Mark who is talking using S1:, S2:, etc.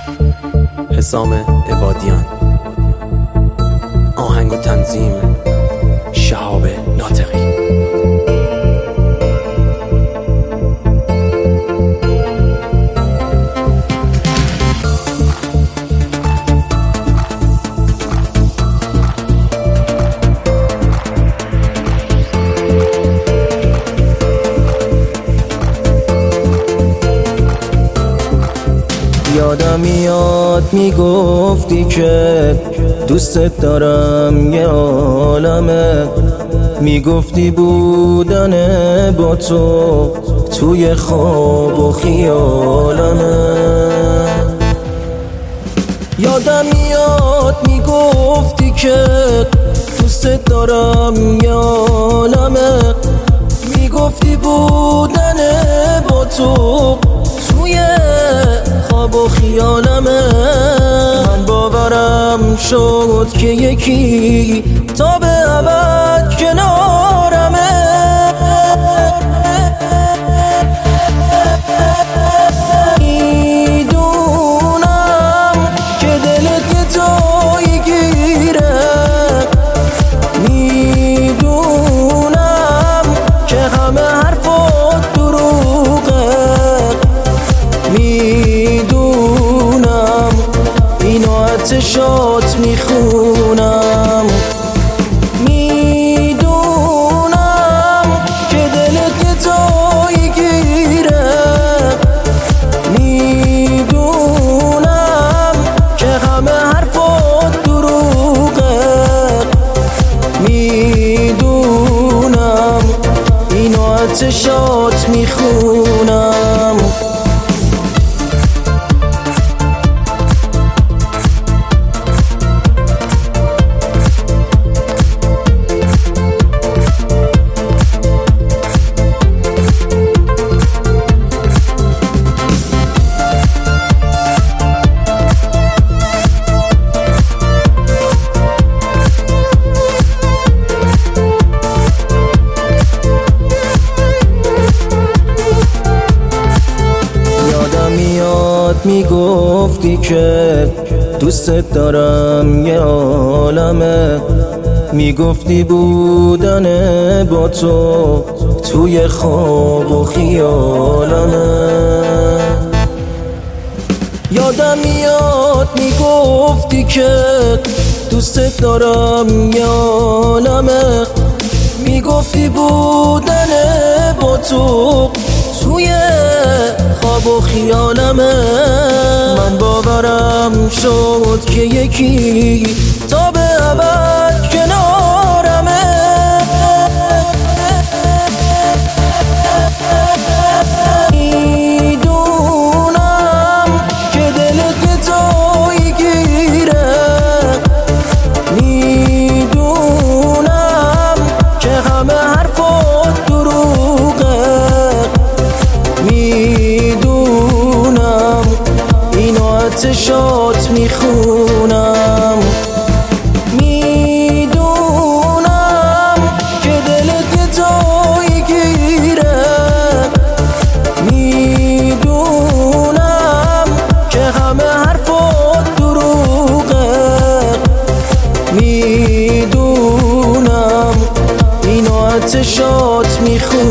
S1: حسام عبادیان. آهنگ و تنظیم شهاب ناطقی.
S2: یادم میاد میگفتی که دوستت دارم یه عالمه، میگفتی بودن با تو توی خواب و خیالمه. یادم میاد میگفتی که دوستت دارم یه عالمه، میگفتی بودن با تو توی خواب و خیالمه. من باورم شد که یکی تا به ابد کنارمه. میدونم که دلت یه جایی گیره، میدونم که همه حرفات دروغه، میدونم اینو آتشات میخونم، میدونم که دلت یه جایی گیره، میدونم که همه حرفات دروغه، میدونم اینو آتشات میخونم. میگفتی که دوستت دارم یه عالمه، میگفتی بودن با تو توی خواب و خیالمه. یادم میاد میگفتی که دوستت دارم یه عالمه، میگفتی بودن با تو توی خواب و خیالمه. من باورم شد که یکی تا به ابد کنارمه. میدونم که دلت یه جایی گیره، میدونم که همه حرفات دروغه، میدونم اینو آتشات میخونم، میدونم که دلت یه جایی گیره، میدونم که همه حرفات دروغه، میدونم اینو آتشات میخونم.